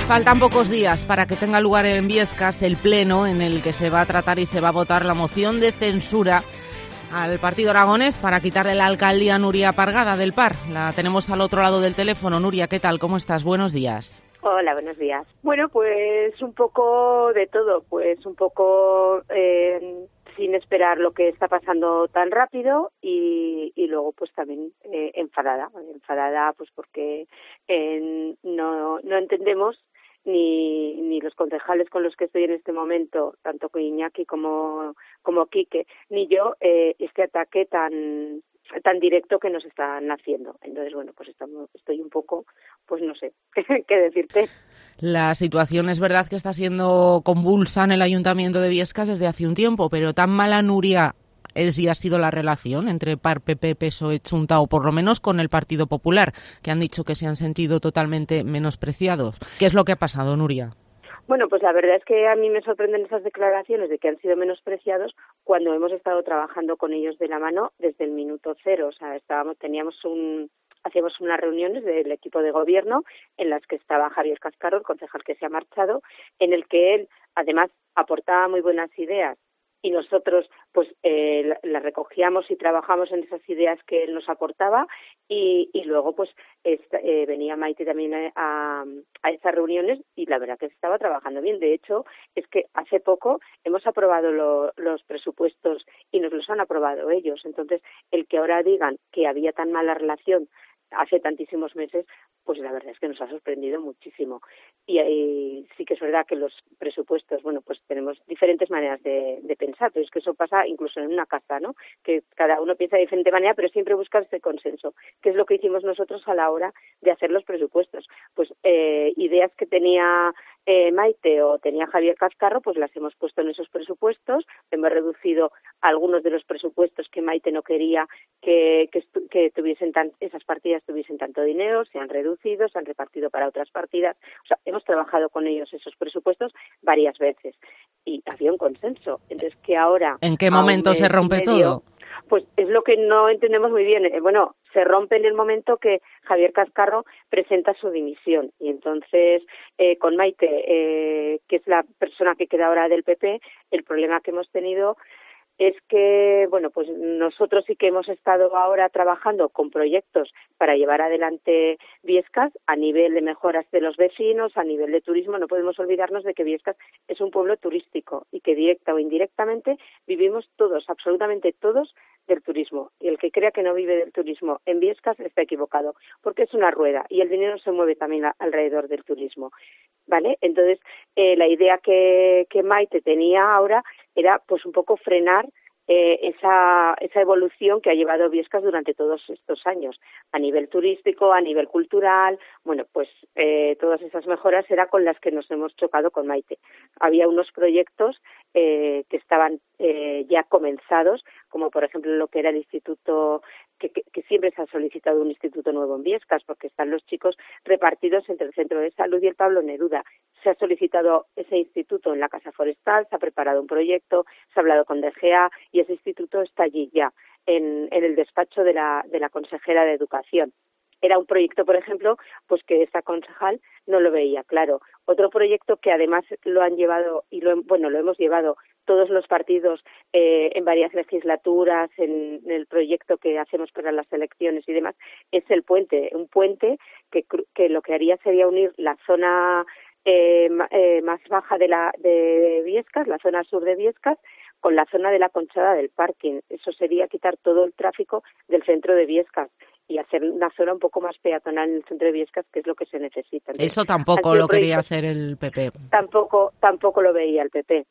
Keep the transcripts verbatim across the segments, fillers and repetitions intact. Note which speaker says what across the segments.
Speaker 1: Faltan pocos días para que tenga lugar en Biescas el pleno en el que se va a tratar y se va a votar la moción de censura al partido aragonés para quitarle la alcaldía a Nuria Pargada del P A R. La tenemos al otro lado del teléfono. Nuria, ¿qué tal? ¿Cómo estás? Buenos días.
Speaker 2: Hola, buenos días. Bueno, pues un poco de todo, pues un poco eh, sin esperar lo que está pasando tan rápido y, y luego pues también eh, enfadada, enfadada pues porque eh, no, no entendemos ni ni los concejales con los que estoy en este momento, tanto con Iñaki como como Quique, ni yo, eh, este ataque tan tan directo que nos están haciendo. Entonces, bueno, pues estamos, estoy un poco, pues no sé qué decirte.
Speaker 1: La situación es verdad que está siendo convulsa en el Ayuntamiento de Biescas desde hace un tiempo, pero tan mala, Nuria, es y ha sido la relación entre P A R, P P, P S O E, Chunta, o por lo menos con el Partido Popular, que han dicho que se han sentido totalmente menospreciados. ¿Qué es lo que ha pasado, Nuria?
Speaker 2: Bueno, pues la verdad es que a mí me sorprenden esas declaraciones de que han sido menospreciados cuando hemos estado trabajando con ellos de la mano desde el minuto cero. O sea, estábamos, teníamos un, hacíamos unas reuniones del equipo de gobierno en las que estaba Javier Cascarro, el concejal que se ha marchado, en el que él, además, aportaba muy buenas ideas y nosotros pues eh, las la recogíamos y trabajamos en esas ideas que él nos aportaba y, y luego pues esta, eh, venía Maite también a, a esas reuniones y la verdad que se estaba trabajando bien. De hecho, es que hace poco hemos aprobado lo, los presupuestos y nos los han aprobado ellos. Entonces, el que ahora digan que había tan mala relación hace tantísimos meses, pues la verdad es que nos ha sorprendido muchísimo. Y, y sí que es verdad que los presupuestos, bueno, pues tenemos diferentes maneras de, de pensar, pero es que eso pasa incluso en una casa, ¿no? Que cada uno piensa de diferente manera, pero siempre busca este consenso, que es lo que hicimos nosotros a la hora de hacer los presupuestos. Pues eh, ideas que tenía eh, Maite o tenía Javier Cascarro, pues las hemos puesto en esos presupuestos, hemos reducido algunos de los presupuestos que Maite no quería que, que, que tuviesen tan, esas partidas tuviesen tanto dinero, se han reducido, se han repartido para otras partidas. O sea, hemos trabajado con ellos esos presupuestos varias veces y había un consenso. Entonces, que ahora...
Speaker 1: ¿En qué momento se rompe medio, todo?
Speaker 2: Pues es lo que no entendemos muy bien. Eh, bueno, se rompe en el momento que Javier Cascarro presenta su dimisión y entonces eh, con Maite, eh, que es la persona que queda ahora del P P, el problema que hemos tenido es que, bueno, pues nosotros sí que hemos estado ahora trabajando con proyectos para llevar adelante Biescas a nivel de mejoras de los vecinos, a nivel de turismo. No podemos olvidarnos de que Biescas es un pueblo turístico y que directa o indirectamente vivimos todos, absolutamente todos, del turismo. Y el que crea que no vive del turismo en Biescas está equivocado, porque es una rueda y el dinero se mueve también a, alrededor del turismo, ¿vale? Entonces, eh, la idea que, que Maite tenía ahora era pues un poco frenar eh, esa esa evolución que ha llevado Biescas durante todos estos años, a nivel turístico, a nivel cultural. Bueno, pues eh, todas esas mejoras eran con las que nos hemos chocado con Maite. Había unos proyectos eh, que estaban eh, ya comenzados, como por ejemplo lo que era el instituto, que, que, que siempre se ha solicitado un instituto nuevo en Biescas, porque están los chicos repartidos entre el Centro de Salud y el Pablo Neruda. Se ha solicitado ese instituto en la Casa Forestal, se ha preparado un proyecto, se ha hablado con D G A y ese instituto está allí ya, en, en el despacho de la, de la consejera de Educación. Era un proyecto, por ejemplo, pues que esta concejal no lo veía claro. Otro proyecto que además lo han llevado, y lo, bueno, lo hemos llevado todos los partidos eh, en varias legislaturas, en, en el proyecto que hacemos para las elecciones y demás, es el puente. Un puente que, que lo que haría sería unir la zona eh, eh, más baja de, la, de Biescas, la zona sur de Biescas, con la zona de la Conchada del Parking. Eso sería quitar todo el tráfico del centro de Biescas y hacer una zona un poco más peatonal en el centro de Biescas, que es lo que se necesita. Entonces,
Speaker 1: eso tampoco lo quería hacer el P P.
Speaker 2: Tampoco, tampoco lo veía el P P.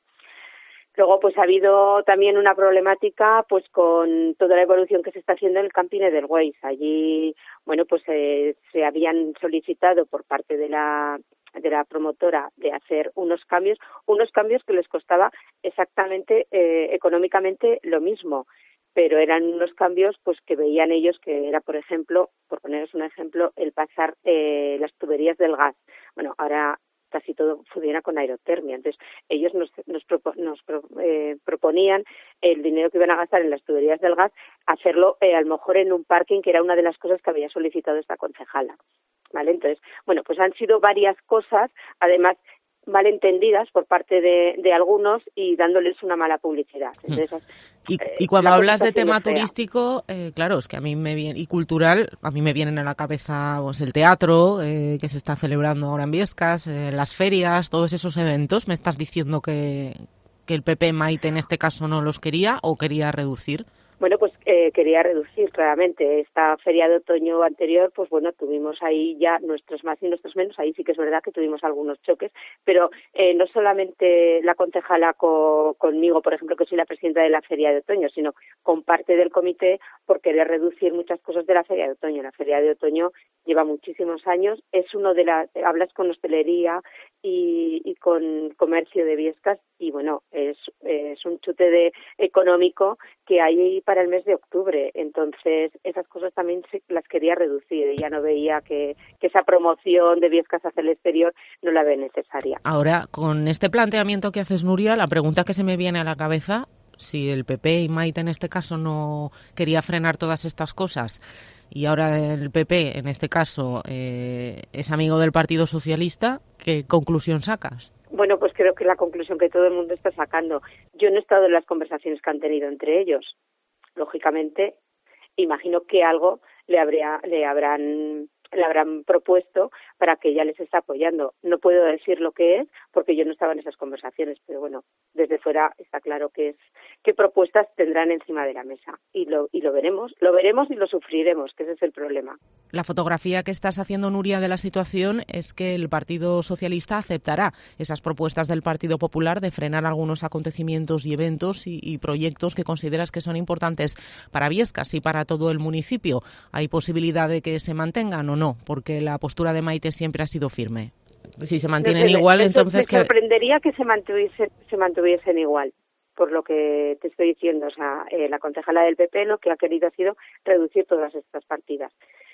Speaker 2: Luego, pues ha habido también una problemática, pues con toda la evolución que se está haciendo en el camping Edelweiss. Allí, bueno, pues eh, se habían solicitado por parte de la de la promotora de hacer unos cambios, unos cambios que les costaba exactamente eh, económicamente lo mismo, pero eran unos cambios pues que veían ellos que era, por ejemplo, por poneros un ejemplo, el pasar eh, las tuberías del gas. Bueno, ahora casi todo funciona con aerotermia. Entonces, ellos nos, nos, propo, nos pro, eh, proponían el dinero que iban a gastar en las tuberías del gas, hacerlo eh, a lo mejor en un parking, que era una de las cosas que había solicitado esta concejala. ¿vale? Entonces, bueno, pues han sido varias cosas, además malentendidas por parte de, de algunos y dándoles una mala publicidad. Entonces,
Speaker 1: y,
Speaker 2: eh,
Speaker 1: y cuando hablas de tema
Speaker 2: fea.
Speaker 1: turístico, eh, claro, es que a mí me viene, y cultural, a mí me vienen a la cabeza pues, el teatro eh, que se está celebrando ahora en Biescas, eh, las ferias, todos esos eventos. ¿Me estás diciendo que, que el P P Maite en este caso no los quería o quería reducir?
Speaker 2: Bueno, pues eh, quería reducir claramente. Esta feria de otoño anterior, pues bueno, tuvimos ahí ya nuestros más y nuestros menos. Ahí sí que es verdad que tuvimos algunos choques, pero eh, no solamente la concejala co- conmigo, por ejemplo, que soy la presidenta de la feria de otoño, sino con parte del comité por querer reducir muchas cosas de la feria de otoño. La feria de otoño lleva muchísimos años, es uno de las, hablas con hostelería y, y con comercio de Biescas y bueno, es, es un chute de económico que hay para el mes de octubre, entonces esas cosas también se, las quería reducir y ya no veía que, que esa promoción de Biescas hacia el exterior no la ve necesaria.
Speaker 1: Ahora, con este planteamiento que haces, Nuria, la pregunta que se me viene a la cabeza, si el P P y Maite en este caso no quería frenar todas estas cosas y ahora el P P en este caso eh, es amigo del Partido Socialista, ¿qué conclusión sacas?
Speaker 2: Bueno, pues creo que la conclusión que todo el mundo está sacando. Yo no he estado en las conversaciones que han tenido entre ellos. Lógicamente, imagino que algo le, habría, le habrán le habrán propuesto para que ella les esté apoyando. No puedo decir lo que es porque yo no estaba en esas conversaciones, pero bueno, desde fuera está claro que es qué propuestas tendrán encima de la mesa y lo y lo veremos, lo veremos y lo sufriremos, que ese es el problema.
Speaker 1: La fotografía que estás haciendo, Nuria, de la situación es que el Partido Socialista aceptará esas propuestas del Partido Popular de frenar algunos acontecimientos y eventos y, y proyectos que consideras que son importantes para Biescas y para todo el municipio. ¿Hay posibilidad de que se mantengan o no? Porque la postura de Maite siempre ha sido firme. Si se mantienen
Speaker 2: no sé,
Speaker 1: igual,
Speaker 2: me,
Speaker 1: entonces...
Speaker 2: Me sorprendería que se mantuviesen, se mantuviesen igual, por lo que te estoy diciendo. O sea, eh, la concejala del P P lo que ha querido ha sido reducir todas estas partidas.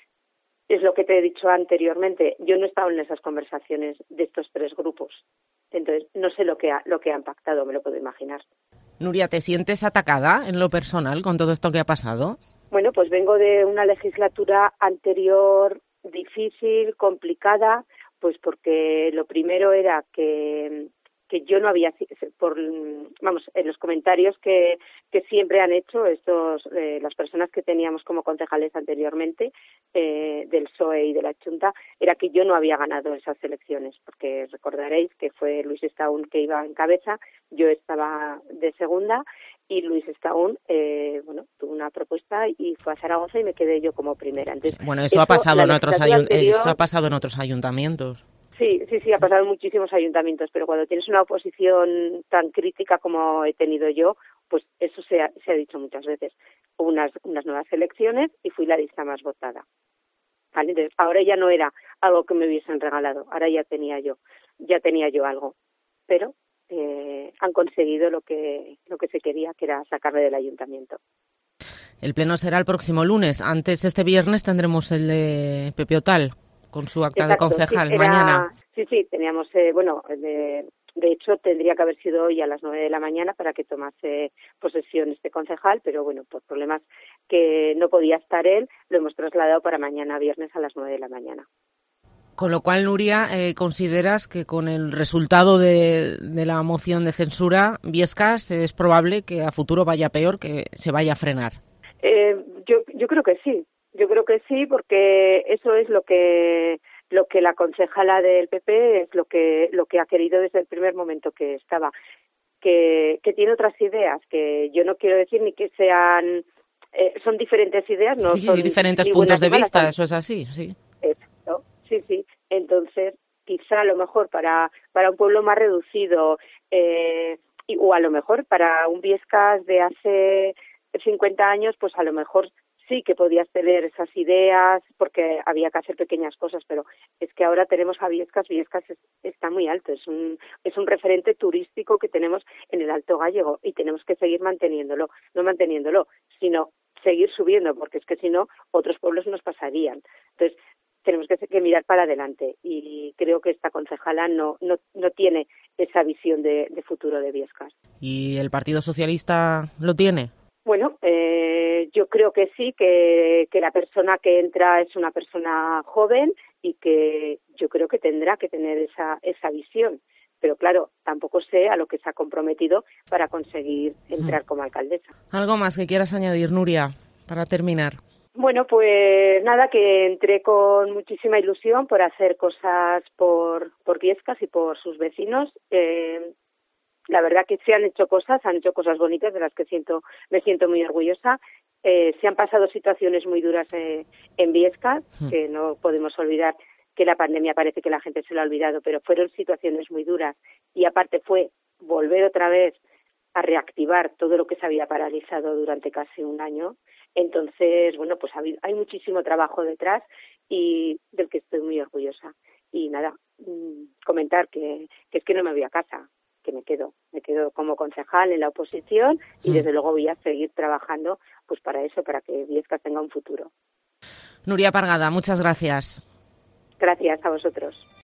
Speaker 2: Es lo que te he dicho anteriormente. Yo no he estado en esas conversaciones de estos tres grupos. Entonces, no sé lo que, ha, lo que han pactado, me lo puedo imaginar.
Speaker 1: Nuria, ¿te sientes atacada en lo personal con todo esto que ha pasado?
Speaker 2: Bueno, pues vengo de una legislatura anterior difícil, complicada, pues porque lo primero era que que yo no había, por vamos, en los comentarios que, que siempre han hecho estos eh, las personas que teníamos como concejales anteriormente eh, del P S O E y de la Junta, era que yo no había ganado esas elecciones, porque recordaréis que fue Luis Estaún que iba en cabeza, yo estaba de segunda y Luis Estaún, eh, bueno, tuvo una propuesta y fue a Zaragoza y me quedé yo como primera. Entonces,
Speaker 1: bueno, eso,
Speaker 2: eso
Speaker 1: ha pasado en otros ayunt-
Speaker 2: anterior,
Speaker 1: eso ha pasado en otros ayuntamientos.
Speaker 2: Sí, sí, sí, ha pasado en muchísimos ayuntamientos, pero cuando tienes una oposición tan crítica como he tenido yo, pues eso se ha, se ha dicho muchas veces. Hubo unas, unas nuevas elecciones y fui la lista más votada. ¿Vale? Entonces, ahora ya no era algo que me hubiesen regalado, ahora ya tenía yo, ya tenía yo algo. Pero eh, han conseguido lo que, lo que se quería, que era sacarme del ayuntamiento.
Speaker 1: El pleno será el próximo lunes. Antes, este viernes, tendremos el de Pepe Otal, con su acta
Speaker 2: Exacto,
Speaker 1: de concejal,
Speaker 2: sí, era,
Speaker 1: mañana.
Speaker 2: Sí, sí, teníamos, eh, bueno, de, de hecho tendría que haber sido hoy a las nueve de la mañana para que tomase posesión este concejal, pero bueno, por problemas que no podía estar él, lo hemos trasladado para mañana viernes a las nueve de la mañana.
Speaker 1: Con lo cual, Nuria, eh, ¿consideras que con el resultado de, de la moción de censura, Biescas es probable que a futuro vaya peor, que se vaya a frenar?
Speaker 2: Eh, yo, yo creo que sí, yo creo que sí, porque eso es lo que lo que la concejala del P P es lo que lo que ha querido desde el primer momento que estaba, que, que tiene otras ideas, que yo no quiero decir ni que sean, eh, son diferentes ideas, no
Speaker 1: sí,
Speaker 2: son
Speaker 1: sí, diferentes puntos de vista, son... eso es así, sí.
Speaker 2: Exacto, sí, sí. Entonces, quizá a lo mejor para para un pueblo más reducido, eh, y, o a lo mejor para un Biescas de hace cincuenta años, pues a lo mejor sí que podías tener esas ideas porque había que hacer pequeñas cosas, pero es que ahora tenemos a Biescas, Biescas es, está muy alto, es un es un referente turístico que tenemos en el Alto Gállego y tenemos que seguir manteniéndolo, no manteniéndolo, sino seguir subiendo, porque es que si no, otros pueblos nos pasarían. Entonces, tenemos que, que mirar para adelante y creo que esta concejala no no, no tiene esa visión de, de futuro de Biescas.
Speaker 1: ¿Y el Partido Socialista lo tiene?
Speaker 2: Bueno, eh, yo creo que sí, que, que la persona que entra es una persona joven y que yo creo que tendrá que tener esa, esa visión. Pero claro, tampoco sé a lo que se ha comprometido para conseguir entrar como alcaldesa.
Speaker 1: ¿Algo más que quieras añadir, Nuria, para terminar?
Speaker 2: Bueno, pues nada, que entré con muchísima ilusión por hacer cosas por, por Biescas y por sus vecinos. Eh, la verdad que se han hecho cosas, han hecho cosas bonitas de las que siento, me siento muy orgullosa. Eh, se han pasado situaciones muy duras eh, en Biescas, que no podemos olvidar que la pandemia parece que la gente se lo ha olvidado, pero fueron situaciones muy duras y aparte fue volver otra vez a reactivar todo lo que se había paralizado durante casi un año. Entonces, bueno, pues hay muchísimo trabajo detrás y del que estoy muy orgullosa. Y nada, comentar que, que es que no me voy a casa, que me quedo, me quedo como concejal en la oposición y desde luego voy a seguir trabajando pues para eso, para que Biescas tenga un futuro.
Speaker 1: Nuria Pargada, muchas gracias.
Speaker 2: Gracias a vosotros.